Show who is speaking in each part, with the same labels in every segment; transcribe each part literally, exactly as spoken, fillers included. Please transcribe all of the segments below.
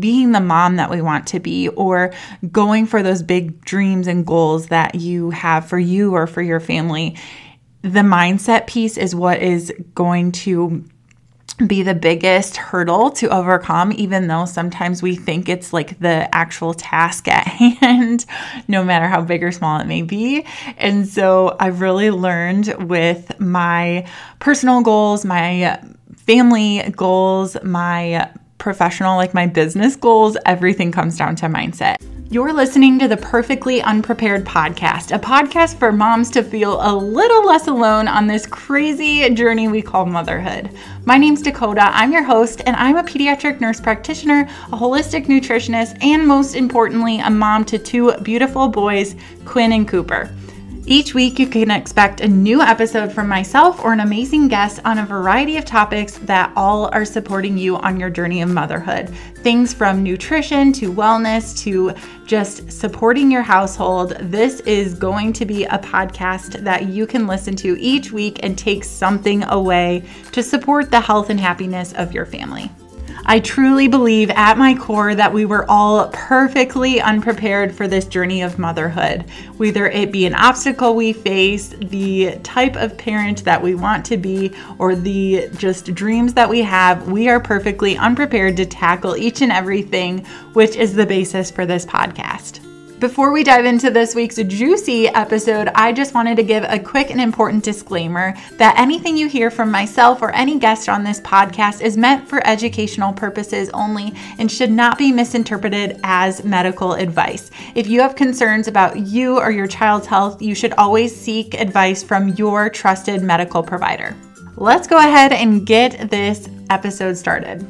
Speaker 1: being the mom that we want to be, or going for those big dreams and goals that you have for you or for your family, the mindset piece is what is going to be the biggest hurdle to overcome, even though sometimes we think it's like the actual task at hand, no matter how big or small it may be. And so I've really learned with my personal goals, my family goals, my professional, like my business goals, everything comes down to mindset. You're listening to the Perfectly Unprepared podcast, a podcast for moms to feel a little less alone on this crazy journey we call motherhood. My name's Dakota. I'm your host, and I'm a pediatric nurse practitioner, a holistic nutritionist, and most importantly, a mom to two beautiful boys, Quinn and Cooper. Each week, you can expect a new episode from myself or an amazing guest on a variety of topics that all are supporting you on your journey of motherhood. Things from nutrition to wellness to just supporting your household. This is going to be a podcast that you can listen to each week and take something away to support the health and happiness of your family. I truly believe at my core that we were all perfectly unprepared for this journey of motherhood, whether it be an obstacle we face, the type of parent that we want to be, or the just dreams that we have. We are perfectly unprepared to tackle each and everything, which is the basis for this podcast. Before we dive into this week's juicy episode, I just wanted to give a quick and important disclaimer that anything you hear from myself or any guest on this podcast is meant for educational purposes only and should not be misinterpreted as medical advice. If you have concerns about you or your child's health, you should always seek advice from your trusted medical provider. Let's go ahead and get this episode started.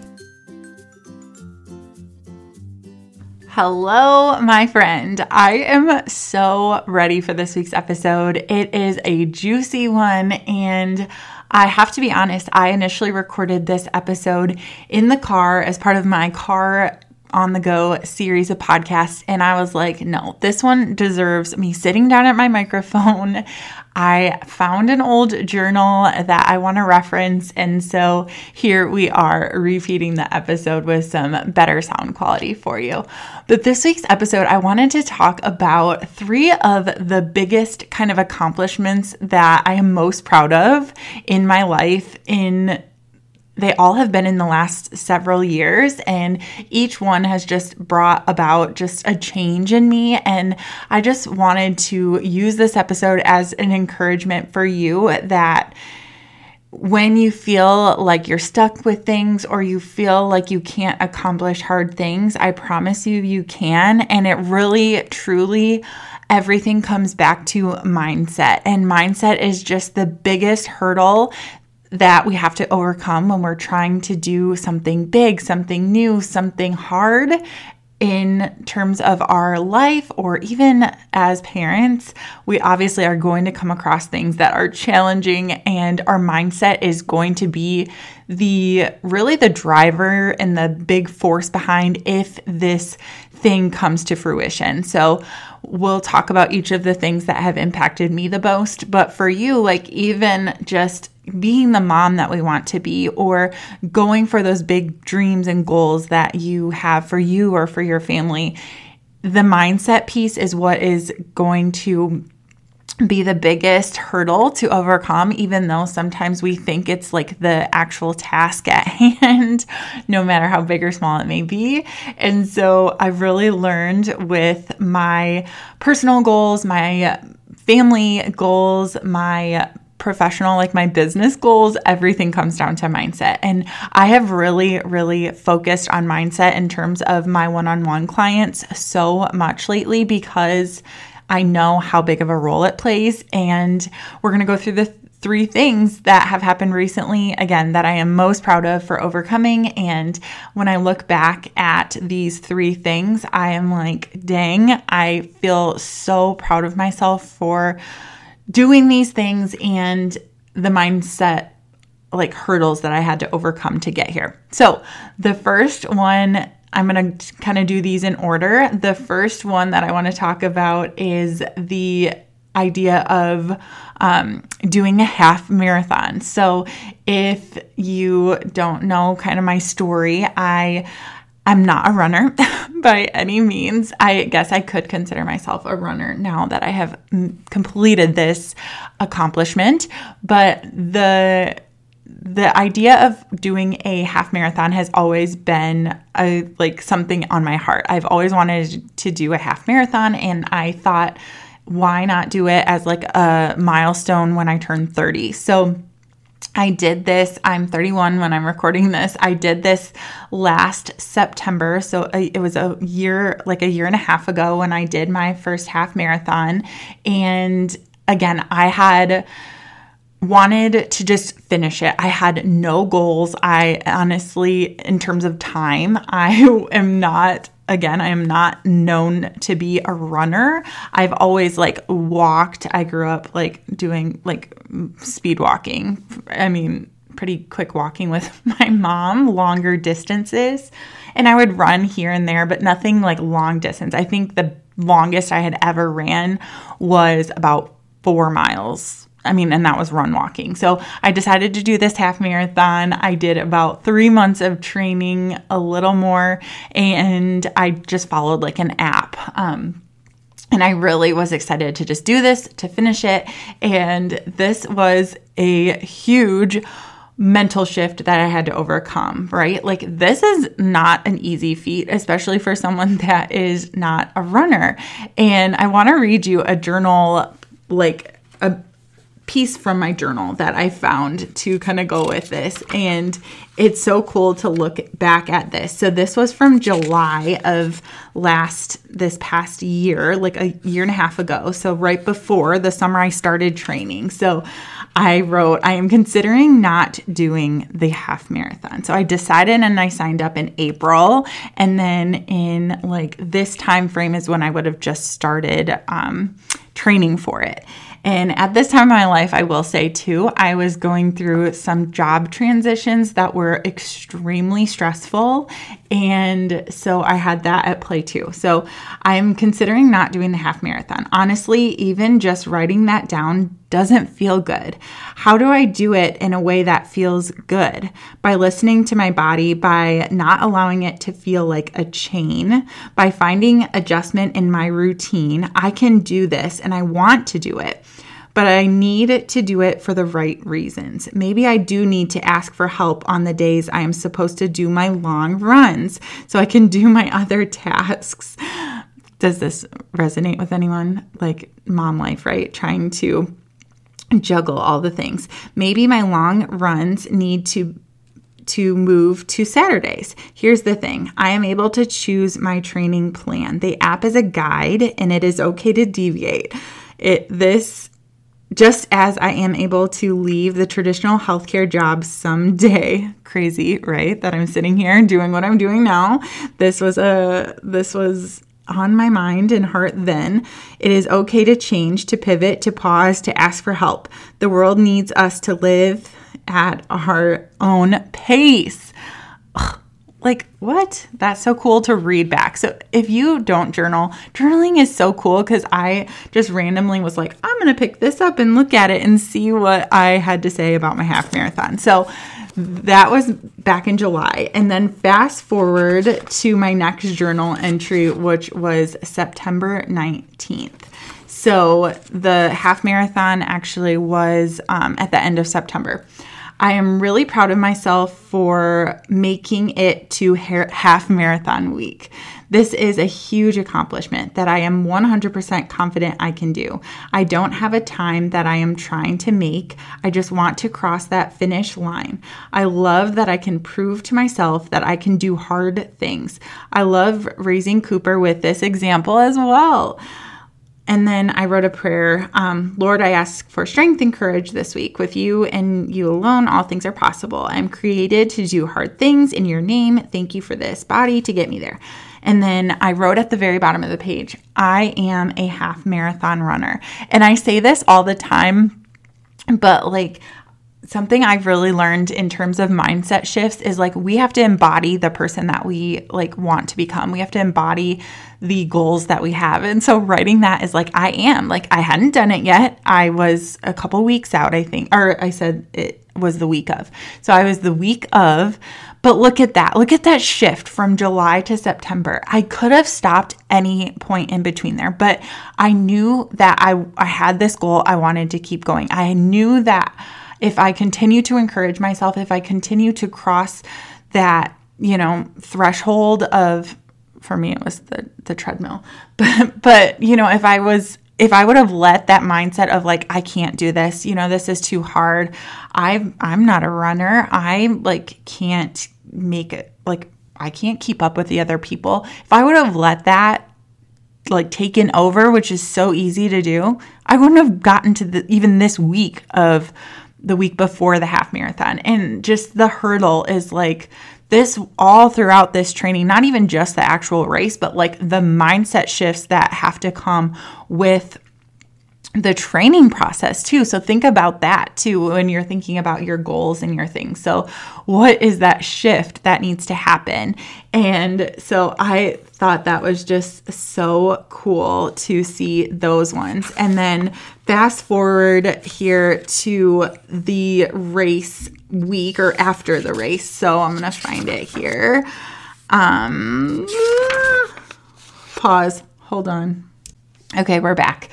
Speaker 1: Hello, my friend. I am so ready for this week's episode. It is a juicy one, and I have to be honest, I initially recorded this episode in the car as part of my car on the go series of podcasts, and I was like, no, this one deserves me sitting down at my microphone. I found an old journal that I want to reference, and so here we are repeating the episode with some better sound quality for you. But this week's episode, I wanted to talk about three of the biggest kind of accomplishments that I am most proud of in my life. In They all have been in the last several years, and each one has just brought about just a change in me. And I just wanted to use this episode as an encouragement for you that when you feel like you're stuck with things or you feel like you can't accomplish hard things, I promise you, you can. And it really, truly, everything comes back to mindset. And mindset is just the biggest hurdle that we have to overcome when we're trying to do something big, something new, something hard in terms of our life, or even as parents. We obviously are going to come across things that are challenging, and our mindset is going to be the really the driver and the big force behind if this thing comes to fruition. So we'll talk about each of the things that have impacted me the most. But for you, like even just being the mom that we want to be, or going for those big dreams and goals that you have for you or for your family, the mindset piece is what is going to be the biggest hurdle to overcome, even though sometimes we think it's like the actual task at hand, no matter how big or small it may be. And so I've really learned with my personal goals, my family goals, my professional, like my business goals, everything comes down to mindset. And I have really, really focused on mindset in terms of my one-on-one clients so much lately, because I know how big of a role it plays. And we're going to go through the th- three things that have happened recently, again, that I am most proud of for overcoming. And when I look back at these three things, I am like, dang, I feel so proud of myself for doing these things and the mindset like hurdles that I had to overcome to get here. So the first one, I'm going to kind of do these in order. The first one that I want to talk about is the idea of um, doing a half marathon. So if you don't know kind of my story, I I'm not a runner by any means. I guess I could consider myself a runner now that I have completed this accomplishment, but the the idea of doing a half marathon has always been a, like something on my heart. I've always wanted to do a half marathon, and I thought, why not do it as like a milestone when I turn thirty? So I did this. I'm thirty-one when I'm recording this. I did this last September. So it was a year, like a year and a half ago when I did my first half marathon. And again, I had wanted to just finish it. I had no goals. I honestly, in terms of time, I am not Again, I am not known to be a runner. I've always like walked. I grew up like doing like speed walking. I mean, pretty quick walking with my mom, longer distances. And I would run here and there, but nothing like long distance. I think the longest I had ever ran was about four miles. I mean, and that was run walking. So I decided to do this half marathon. I did about three months of training, a little more, and I just followed like an app. Um, and I really was excited to just do this, to finish it. And this was a huge mental shift that I had to overcome, right? Like this is not an easy feat, especially for someone that is not a runner. And I want to read you a journal, like a piece from my journal that I found to kind of go with this. And it's so cool to look back at this. So this was from July of last, this past year, like a year and a half ago. So right before the summer I started training. So I wrote, I am considering not doing the half marathon. So I decided and I signed up in April. And then in like this time frame is when I would have just started um, training for it. And at this time of my life, I will say too, I was going through some job transitions that were extremely stressful. And so I had that at play too. So I'm considering not doing the half marathon. Honestly, even just writing that down doesn't feel good. How do I do it in a way that feels good? By listening to my body, by not allowing it to feel like a chain, by finding adjustment in my routine. I can do this and I want to do it, but I need to do it for the right reasons. Maybe I do need to ask for help on the days I am supposed to do my long runs so I can do my other tasks. Does this resonate with anyone? Like mom life, right? Trying to juggle all the things. Maybe my long runs need to to move to Saturdays. Here's the thing. I am able to choose my training plan. The app is a guide and it is okay to deviate. It this just as I am able to leave the traditional healthcare job someday. Crazy, right? That I'm sitting here doing what I'm doing now. This was a this was on my mind and heart then. It is okay to change, to pivot, to pause, to ask for help. The world needs us to live at our own pace. Ugh, like, what? That's so cool to read back. So if you don't journal, journaling is so cool because I just randomly was like, I'm going to pick this up and look at it and see what I had to say about my half marathon. So that was back in July. And then fast forward to my next journal entry, which was September nineteenth. So the half marathon actually was um, at the end of September. I am really proud of myself for making it to half marathon week. This is a huge accomplishment that I am one hundred percent confident I can do. I don't have a time that I am trying to make. I just want to cross that finish line. I love that I can prove to myself that I can do hard things. I love raising Cooper with this example as well. And then I wrote a prayer. Um, Lord, I ask for strength and courage this week. With you and you alone, all things are possible. I am created to do hard things in your name. Thank you for this body to get me there. And then I wrote at the very bottom of the page, I am a half marathon runner. And I say this all the time, but like something I've really learned in terms of mindset shifts is like we have to embody the person that we like want to become. We have to embody the goals that we have. And so writing that is like, I am. Like I hadn't done it yet. I was a couple weeks out, I think, or I said it was the week of. So I was the week of, But look at that. Look at that shift from July to September. I could have stopped any point in between there, but I knew that I, I had this goal. I wanted to keep going. I knew that if I continue to encourage myself, if I continue to cross that, you know, threshold of, for me, it was the, the treadmill, but, but, you know, if I was, if I would have let that mindset of like, I can't do this, you know, this is too hard. I, I'm not a runner. I like can't make it, like, I can't keep up with the other people. If I would have let that like taken over, which is so easy to do, I wouldn't have gotten to the, even this week of the week before the half marathon. And just the hurdle is like this all throughout this training, not even just the actual race, but like the mindset shifts that have to come with the training process too. So think about that too when you're thinking about your goals and your things. So what is that shift that needs to happen? And so I thought that was just so cool to see those ones. And then fast forward here to the race week or after the race. So I'm going to find it here. Um, pause. Hold on. Okay, we're back.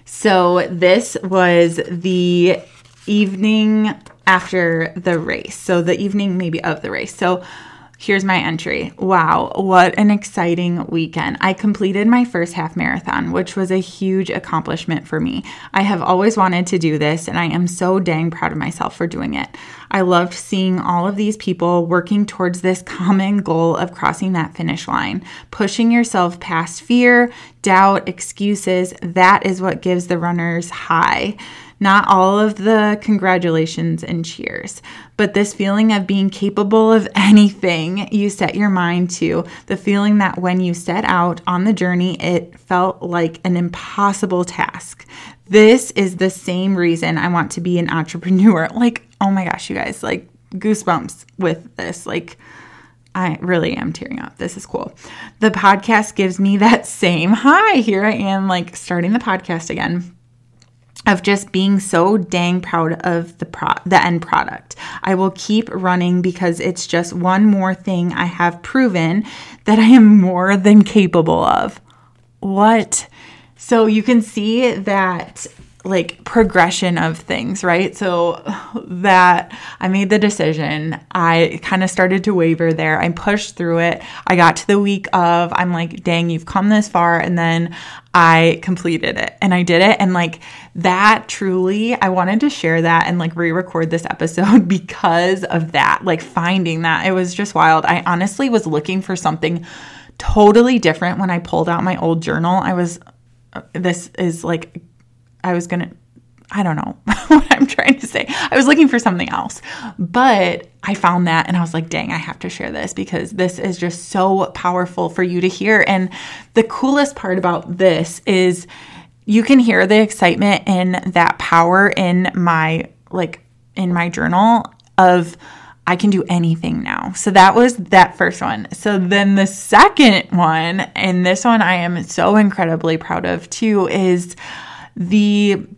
Speaker 1: So this was the evening after the race. So the evening maybe of the race. So here's my entry. Wow, what an exciting weekend. I completed my first half marathon, which was a huge accomplishment for me. I have always wanted to do this, and I am so dang proud of myself for doing it. I loved seeing all of these people working towards this common goal of crossing that finish line, pushing yourself past fear, doubt, excuses. That is what gives the runners high. Not all of the congratulations and cheers, but this feeling of being capable of anything you set your mind to, the feeling that when you set out on the journey, it felt like an impossible task. This is the same reason I want to be an entrepreneur. Like, oh my gosh, you guys, like goosebumps with this. Like, I really am tearing up. This is cool. The podcast gives me that same high. Here I am, like starting the podcast again, of just being so dang proud of the pro- the end product. I will keep running because it's just one more thing I have proven that I am more than capable of. What? So you can see that like progression of things, right? So that I made the decision. I kind of started to waver there. I pushed through it. I got to the week of, I'm like, dang, you've come this far. And then I completed it and I did it. And like that truly, I wanted to share that and like re-record this episode because of that, like finding that. It was just wild. I honestly was looking for something totally different when I pulled out my old journal. I was, this is like, I was going to, I don't know what I'm trying to say. I was looking for something else, but I found that and I was like, dang, I have to share this because this is just so powerful for you to hear. And the coolest part about this is you can hear the excitement and that power in my, like in my journal of I can do anything now. So that was that first one. So then the second one, and this one I am so incredibly proud of too, is the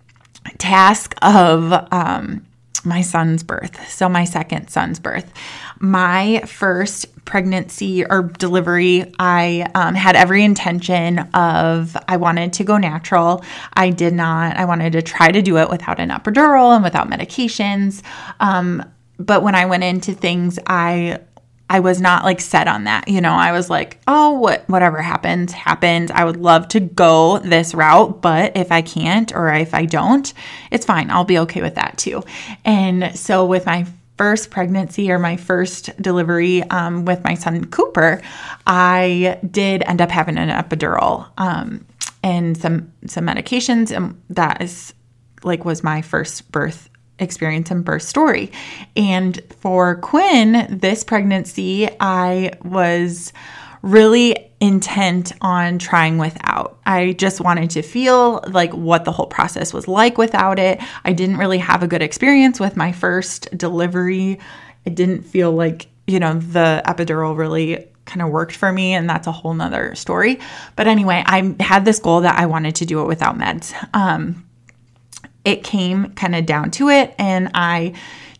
Speaker 1: task of um, my son's birth. So my second son's birth. My first pregnancy or delivery, I um, had every intention of, I wanted to go natural. I did not. I wanted to try to do it without an epidural and without medications. Um, but when I went into things, I I was not like set on that. You know, I was like, oh, what, whatever happens, happens. I would love to go this route, but if I can't, or if I don't, it's fine. I'll be okay with that too. And so with my first pregnancy or my first delivery um, with my son Cooper, I did end up having an epidural um, and some, some medications. And that is like, was my first birth experience and birth story. And for Quinn, this pregnancy, I was really intent on trying without. I just wanted to feel like what the whole process was like without it. I didn't really have a good experience with my first delivery. It didn't feel like, you know, the epidural really kind of worked for me, and that's a whole nother story. But anyway, I had this goal that I wanted to do it without meds. Um, It came kind of down to it, and I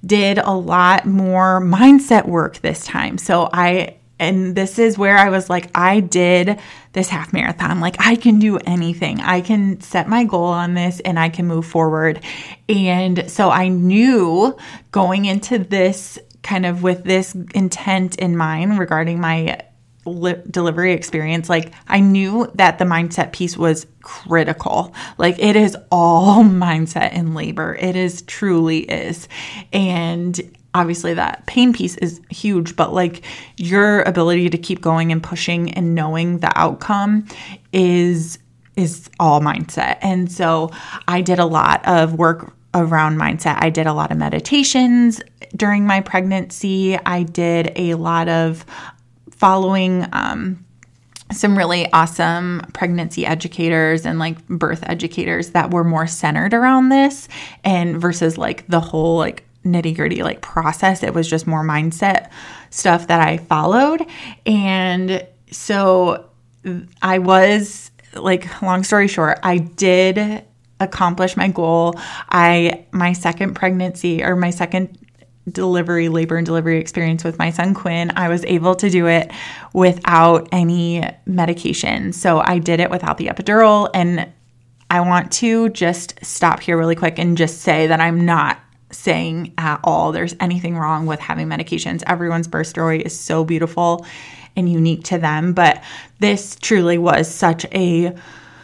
Speaker 1: did a lot more mindset work this time. So I, and this is where I was like, I did this half marathon. Like, I can do anything. I can set my goal on this and I can move forward. And so I knew going into this kind of with this intent in mind regarding my li- delivery experience, like I knew that the mindset piece was critical. Like, it is all mindset in labor. It is truly is. And obviously that pain piece is huge, but like your ability to keep going and pushing and knowing the outcome is is all mindset. And so I did a lot of work around mindset. I did a lot of meditations during my pregnancy. I did a lot of following um, some really awesome pregnancy educators and like birth educators that were more centered around this, and versus like the whole like nitty gritty like process. It was just more mindset stuff that I followed. And so I was like, long story short, I did accomplish my goal. I, my second pregnancy or my second delivery, labor and delivery experience with my son, Quinn, I was able to do it without any medication. So I did it without the epidural. And I want to just stop here really quick and just say that I'm not saying at all there's anything wrong with having medications. Everyone's birth story is so beautiful and unique to them, but this truly was such a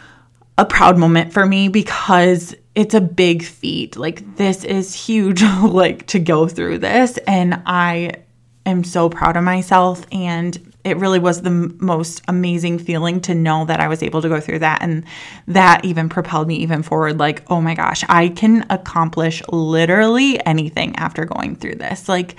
Speaker 1: a proud moment for me because it's a big feat. Like, this is huge, like, to go through this, and I am so proud of myself. And it really was the m- most amazing feeling to know that I was able to go through that. And that even propelled me even forward. Like, oh my gosh, I can accomplish literally anything after going through this. Like,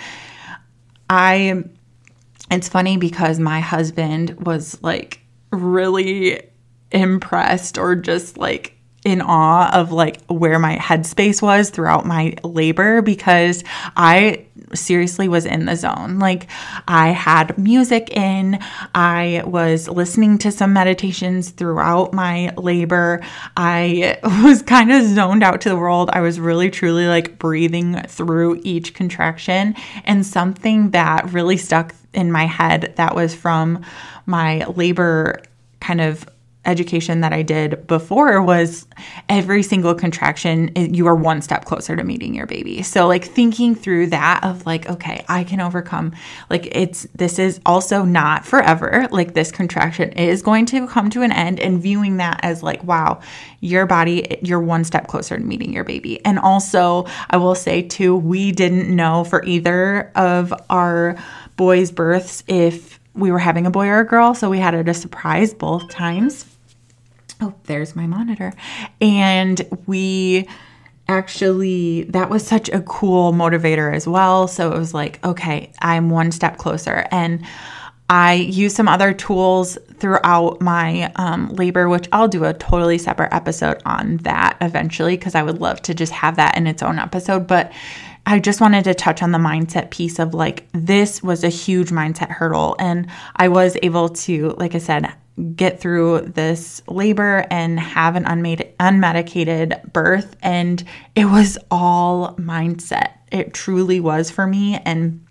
Speaker 1: I, it's funny because my husband was like really impressed or just like in awe of like where my headspace was throughout my labor, because I seriously was in the zone. Like, I had music in, I was listening to some meditations throughout my labor. I was kind of zoned out to the world. I was really truly like breathing through each contraction. And something that really stuck in my head that was from my labor kind of education that I did before was every single contraction, you are one step closer to meeting your baby. So like thinking through that of like, okay, I can overcome, like it's, this is also not forever. Like, this contraction is going to come to an end, and viewing that as like, wow, your body, you're one step closer to meeting your baby. And also I will say too, we didn't know for either of our boys' births if we were having a boy or a girl. So we had it a surprise both times. Oh, there's my monitor. And we actually, that was such a cool motivator as well. So it was like, okay, I'm one step closer. And I used some other tools throughout my um, labor, which I'll do a totally separate episode on that eventually, because I would love to just have that in its own episode. But I just wanted to touch on the mindset piece of like, this was a huge mindset hurdle. And I was able to, like I said, get through this labor and have an unmade, unmedicated birth. And it was all mindset. It truly was for me. And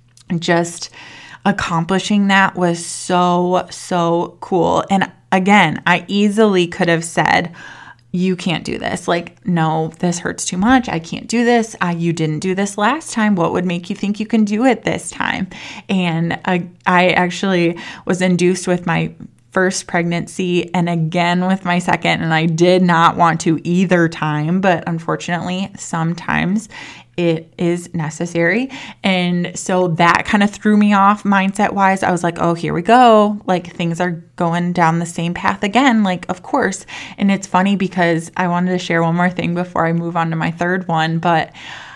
Speaker 1: just accomplishing that was so, so cool. And again, I easily could have said, you can't do this. Like, no, this hurts too much. I can't do this. I, you didn't do this last time. What would make you think you can do it this time? And I, I actually was induced with my first pregnancy and again with my second, and I did not want to either time, but unfortunately, sometimes it is necessary. And so that kind of threw me off mindset wise. I was like, oh, here we go. Like, things are going down the same path again. Like, of course. And it's funny because I wanted to share one more thing before I move on to my third one, but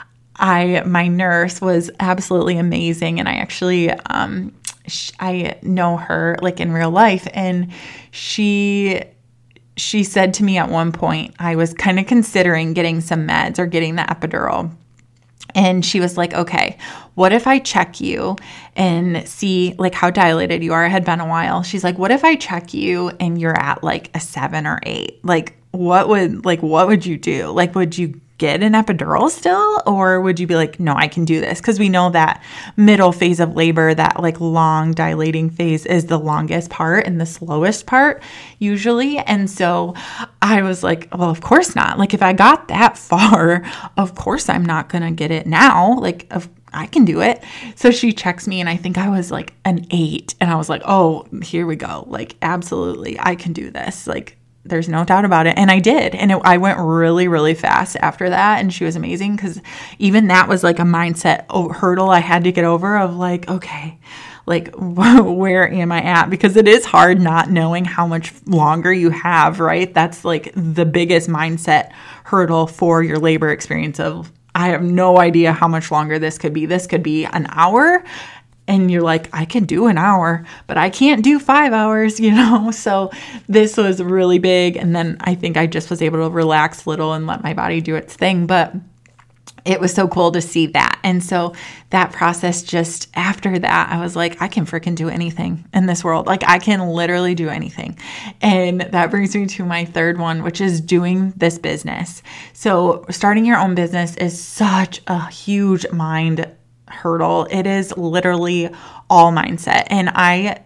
Speaker 1: I, my nurse was absolutely amazing. And I actually, um, sh- I know her like in real life, and she, she said to me at one point, I was kind of considering getting some meds or getting the epidural. And she was like, okay, what if I check you and see like how dilated you are? It had been a while. She's like, what if I check you and you're at like a seven or eight? Like, what would, like, what would you do? Like, would you get an epidural still? Or would you be like, no, I can do this? Because we know that middle phase of labor, that like long dilating phase, is the longest part and the slowest part usually. And so I was like, well, of course not. Like if I got that far, of course I'm not going to get it now. Like of I can do it. So she checks me and I think I was like an eight. And I was like, oh, here we go. Like, absolutely, I can do this. Like, there's no doubt about it. And I did. And it, I went really, really fast after that. And she was amazing because even that was like a mindset hurdle I had to get over of like, okay, like where am I at? Because it is hard not knowing how much longer you have, right? That's like the biggest mindset hurdle for your labor experience of, I have no idea how much longer this could be. This could be an hour. And you're like, I can do an hour, but I can't do five hours, you know? So this was really big. And then I think I just was able to relax a little and let my body do its thing. But it was so cool to see that. And so that process, just after that, I was like, I can freaking do anything in this world. Like I can literally do anything. And that brings me to my third one, which is doing this business. So starting your own business is such a huge mind hurdle. It is literally all mindset. And I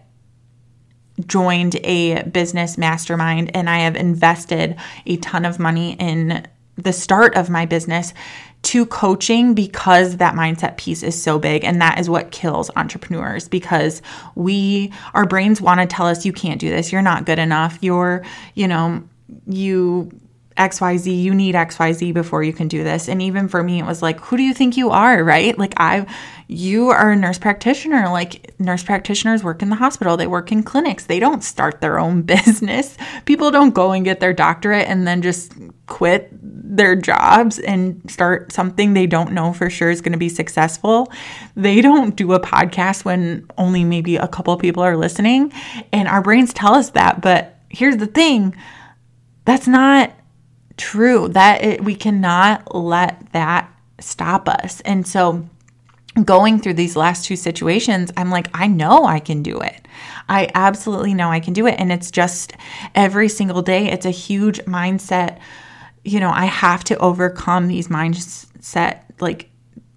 Speaker 1: joined a business mastermind and I have invested a ton of money in the start of my business to coaching because that mindset piece is so big. And that is what kills entrepreneurs, because we, our brains want to tell us, you can't do this. You're not good enough. You're, you know, you X Y Z, you need X Y Z before you can do this. And even for me, it was like, who do you think you are, right? Like I, you are a nurse practitioner. Like nurse practitioners work in the hospital. They work in clinics. They don't start their own business. People don't go and get their doctorate and then just quit their jobs and start something they don't know for sure is going to be successful. They don't do a podcast when only maybe a couple of people are listening. And our brains tell us that. But here's the thing. That's not true. That it, we cannot let that stop us. And so going through these last two situations, I'm like, I know I can do it. I absolutely know I can do it. And it's just every single day, it's a huge mindset. You know, I have to overcome these mindset like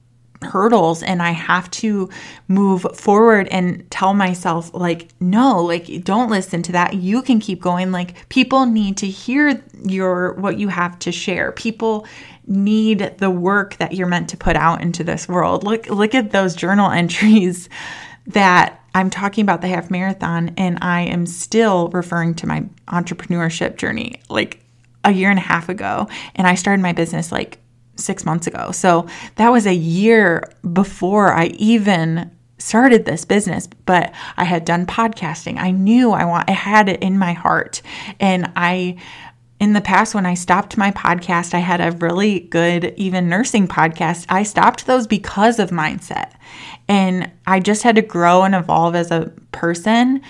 Speaker 1: hurdles, and I have to move forward and tell myself like, no, like don't listen to that. You can keep going. Like people need to hear your, what you have to share. People need the work that you're meant to put out into this world. Look, look at those journal entries that I'm talking about the half marathon, and I am still referring to my entrepreneurship journey like a year and a half ago. And I started my business like six months ago. So that was a year before I even started this business, but I had done podcasting. I knew I want, I had it in my heart. And I, in the past, when I stopped my podcast, I had a really good, even nursing podcast. I stopped those because of mindset. And I just had to grow and evolve as a person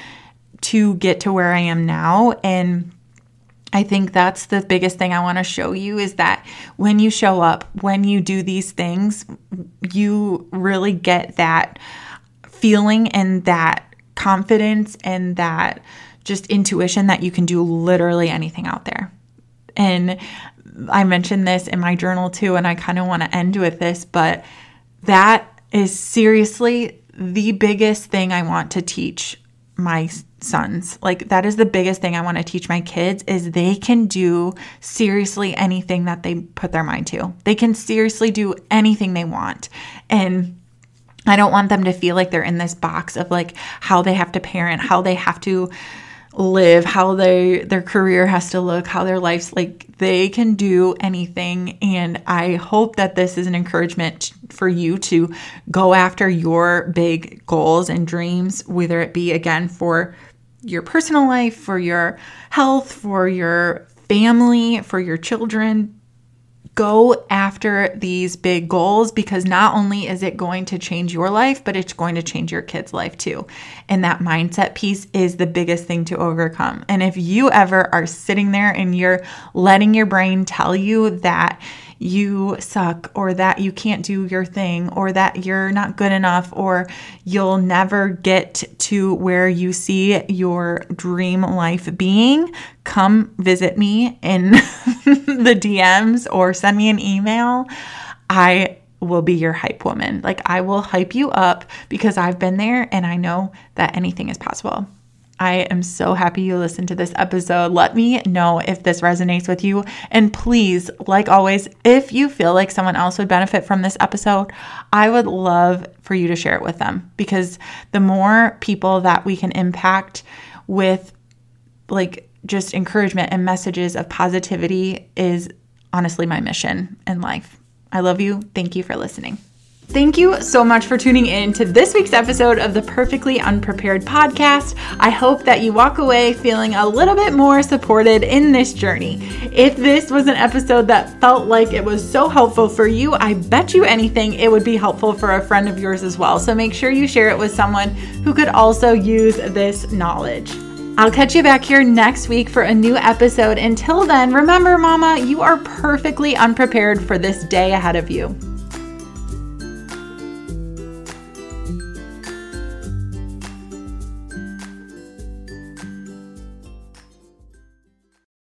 Speaker 1: to get to where I am now. And I think that's the biggest thing I want to show you is that when you show up, when you do these things, you really get that feeling and that confidence and that just intuition that you can do literally anything out there. And I mentioned this in my journal too, and I kind of want to end with this, but that is seriously the biggest thing I want to teach my sons. Like that is the biggest thing I want to teach my kids is they can do seriously anything that they put their mind to. They can seriously do anything they want. And I don't want them to feel like they're in this box of like how they have to parent, how they have to live, how they their career has to look, how their life's like. They can do anything. And I hope that this is an encouragement for you to go after your big goals and dreams, whether it be again for your personal life, for your health, for your family, for your children. Go after these big goals, because not only is it going to change your life, but it's going to change your kid's life too. And that mindset piece is the biggest thing to overcome. And if you ever are sitting there and you're letting your brain tell you that you suck, or that you can't do your thing, or that you're not good enough, or you'll never get to where you see your dream life being, come visit me in the D Ms or send me an email, I will be your hype woman. Like, I will hype you up because I've been there and I know that anything is possible. I am so happy you listened to this episode. Let me know if this resonates with you. And please, like always, if you feel like someone else would benefit from this episode, I would love for you to share it with them, because the more people that we can impact with like just encouragement and messages of positivity is honestly my mission in life. I love you. Thank you for listening. Thank you so much for tuning in to this week's episode of the Perfectly Unprepared podcast. I hope that you walk away feeling a little bit more supported in this journey. If this was an episode that felt like it was so helpful for you, I bet you anything it would be helpful for a friend of yours as well. So make sure you share it with someone who could also use this knowledge. I'll catch you back here next week for a new episode. Until then, remember, Mama, you are perfectly unprepared for this day ahead of you.